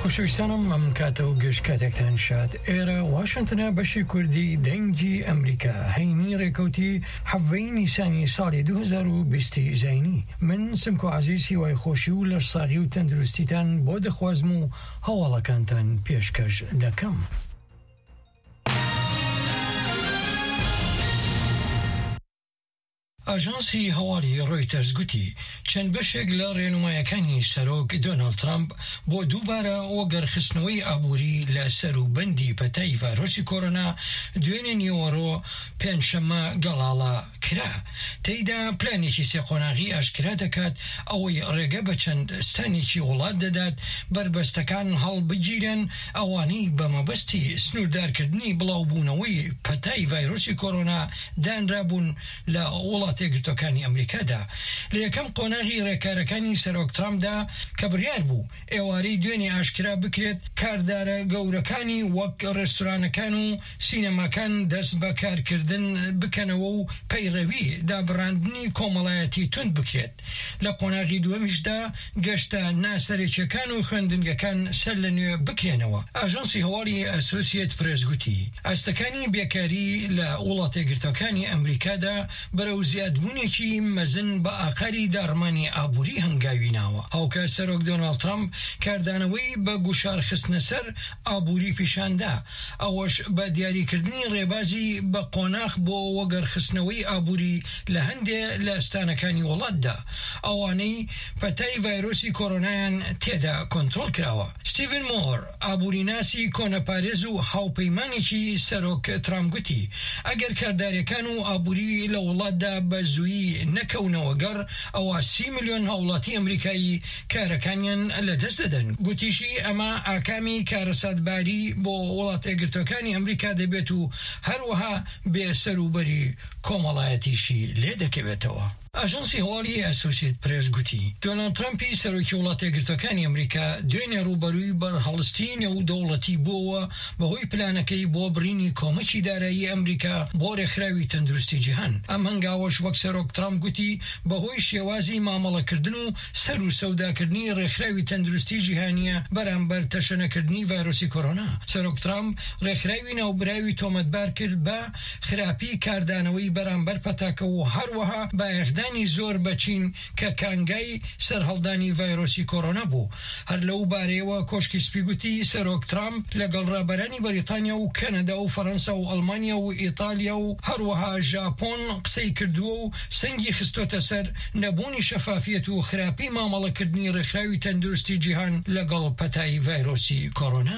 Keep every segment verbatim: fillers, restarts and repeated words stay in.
خۆشەویستانم ئەم کاتە و گەشت کاتێکتان شاد. ئێرە واشنتنە بەشی کوردی دەنگی ئەمریکا هەینی ڕێکەوتی حەڤەی نیسانی ساڵی دوو هەزار و بیست زەینی. من سمکۆ عەزیز هیوای خۆشی و لەشساغی و تەندروستیتان بۆ دەخوازم و هەواڵەکانتان پێشکەش دەکەم. ئاژانسی هەواڵی ڕۆیتەرز گوتی چەند بەشێک لە ڕێنمایەکانی سەرۆک دۆناڵد ترامپ بۆ دووبارە وەگەرخستنەوەی ئابووری لە سەروبەندی پەتای ڤایرۆسی کۆرۆنا دوێنێ نیوەڕۆ پێنجشەممە گەڵاڵە کرا. تێیدا پلانێکی سێقۆناغی ئاشکرا دەکات ئەوەی ڕێگە بە چەند ستانێکی وڵات دەدات بربەستەکان هەڵبگیرن ئەوانەی بە مەبەستی سنووردارکردنی بڵاوبوونەوەی پەتای ڤایرۆسی کۆرۆنا دانرابوون لە وڵات یەکگرتووەکانی ئەمریکادا. لە یەکەم قۆناغی ڕێکارەکانی سەرۆک ترامپدا کە بڕیار بوو ئێوارەی دوێنێ ئاشکرا بکرێت کاردارە گەورەکانی وەک ڕێستورانەکان و سینەماکان دەست بە کارکردن بکەنەوە و پەیڕەوی دابڕاندنی کۆمەڵایەتی تند بکرێت. لە قۆناغی دووەمیشدا گەشتە ناسەرێکیەکان و خوێندنگەکان سەر لە نوێ بکرێنەوە. ئاژانسی هەواڵی ئەسۆسیێت پرێس گوتی ئاستەکانی بێکاری لە وڵات یەکگرتووەکانی ئەمریکادا بەرەو زیادبوونێکی مەزن بە ئاقاری داڕمانی ئابووری هەنگاوی ناوە. هاوکات سەرۆک دۆناڵد ترامپ کاردانەوەی بە گوشارخستنە سەر ئابووری پیشاندا، ئەوەش بە دیاریکردنی ڕێبازی بە قۆناغ بۆ وەگەرخستنەوەی ئابووری لە هەندێ لە ئەستانەکانی وڵاتدا ئەوانەی پەتای ڤایرۆسی کۆرۆنایان تێدا کۆنتڕۆڵ کراوە. ستیڤن مۆر ئابووریناسی کۆنەپارێز و هاوپەیمانێکی سەرۆک ترامپ گوتی ئەگەر کارداریەکان و ئابووری لە وڵاتدا بە زوویی نەکەونەوە گەڕ ئەوە سی ملیۆن هاوڵاتی ئەمریکایی کارەکانیان لەدەست دەدەن. گوتیشی ئەمە ئاکامی کارەساتباری بۆ وڵات یەکگرتووەکانی ئەمریکا دەبێت و هەروەها بێسەروبەری کۆمەڵایەتیشی لێ دەکەوێتەوە. ئاژانسی هەواڵی ئەسۆسیێت پرێس گوتی دۆناڵد ترامپی سەرۆکی وڵات یەکگرتووەکانی ئەمریکا دوێنێ ڕوبەرووی بەرهەڵستی نێودەوڵەتی بووە بەهۆی پلانەکەی بۆ بڕینی کۆمەکی دارایی ئەمریکا بۆ ڕێکخراوی تەندروستی جیهان. ئەم هەنگاوەش وەک سەرۆک ترامپ گوتی بەهۆی شێوازی مامەڵەکردن و سەر و سەوداکردنی ڕێکخراوی تەندروستی جیهانیە بەرامبەر تەشەنەکردنی ڤایرۆسی کۆرۆنا. سەرۆک ترامپ ڕێکخراوی ناوبراوی تۆمەتبار کرد بە خراپی کاردانەوەی بەرامبەر پەتاکە و هەروەها بە دانی زۆر بەچین کە کانگای سەرهەڵدانی ڤایرۆسی کۆرۆنا بوو. هەر لەو بارەیەوە کۆشکی سپی گوتی سەرۆک ترامپ لەگەڵ ڕابەرانی بەریتانیا و کەنەدا و فەڕەنسا و ئەڵمانیا و ئیتالیا و هەروەها ژاپۆن قسەی کردووە و سەنگی خستۆتە سەر نەبوونی شەفافیەت و خراپی مامەڵەکردنی ڕێکخراوی تەندروستی جیهان لەگەڵ پەتای ڤایرۆسی کۆرۆنا.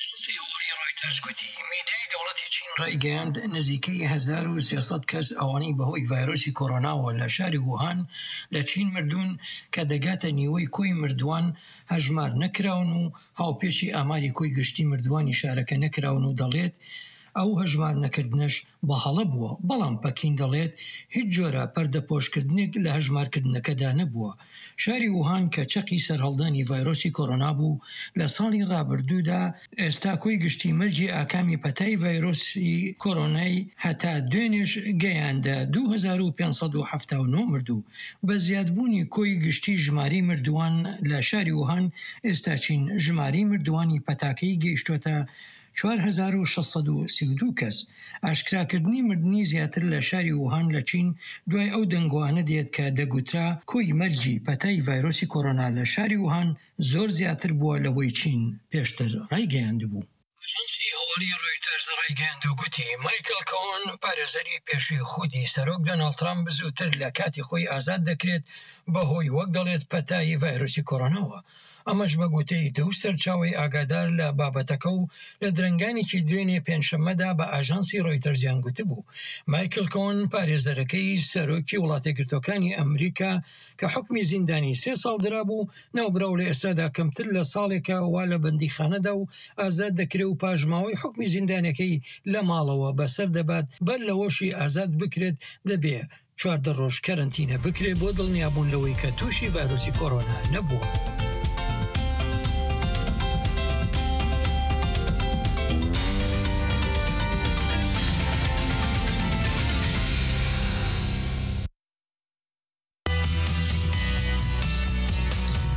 میدیای دەوڵەتی چین ڕایگەیاند نزیکەی هەزار و سێسەد کەس ئەوانەی بەهۆی ڤایرۆسی کۆرۆناوە لە شاری ووهان لە چین مردوون کە دەگاتە نیوەی کۆی مردووان هەژمار نەکراون و هاوپێشی ئاماری کۆی گشتی مردووانی شارەکە نەکراون و دەڵێت ئەو هەژمار نەکردنەش بەهەڵە بووە. بەڵام پەکین دەڵێت هیچ جۆرە پەردەپۆشکردنێک لە هەژمارکردنەکەدا نەبووە. شاری ووهان کە چەقی سەرهەڵدانی ڤایرۆسی کۆرۆنا بوو لە ساڵی ڕابردوودا ئێستا کۆی گشتی مەرجی ئاکامی پەتای ڤایرۆسی کۆرۆنای هەتا دوێنێش گەیاندە دوو هەزار و پێنج سەد و حەڤتا و نۆ مردوو. بە زیادبوونی کۆی گشتی ژماری مردووان لە شاری ووهان ئێستا چین ژماری مردووانی پەتاکەی گەیشتوتە چوار هەزار و شەش سەد و سی و دوو کەس. ئاشکراکردنی مردنی زیاتر لە شاری ووهان لە چین دوای ئەو دەنگوانە دێت کە دەگوترا کۆی مەرجی پەتای ڤایرۆسی کۆرۆنا لە شاری ووهان زۆر زیاتر بووە لەوەی چین پێشتر ڕایگەیاندبوو. ئاژانسی هەواڵی ڕۆیتەرز ڕایگەیاند و گوتی مایکل کۆن پارێزەری پێشووی خودی سەرۆک دۆناڵد ترامپ زووتر لە کاتی خۆی ئازاد دەکرێت بەهۆی وەک دەڵێت پەتای ڤایرۆسی کۆرۆناوە. ئەمەش بە گوتەی دوو سەرچاوی ئاگادار لە بابەتەکە و لە درنگانێکی دوێنێ پێنجشەممەدا بە ئاژانسی ڕۆیتەرزیان گوتبوو. مایکل کۆن پارێزەرەکەی سەرۆکی وڵات یەکگرتووەکانی ئەمریکا کە حکمی زیندانی سێ ساڵ درابوو ناوبراو لە ئێستادا کەمتر لە ساڵێکە وا لە بەندیخانەدا و ئازاد دەکرێت و پاژماوەی حکمی زیندانەکەی لە ماڵەوە بەسەر دەبات بەر لەوەشی ئازاد بکرێت دەبێ چواردە ڕۆژ کەرەنتینە بکرێت بۆ دڵنیابوون لەوەی کە تووشی ڤایرۆسی کۆرۆنا نەبووە.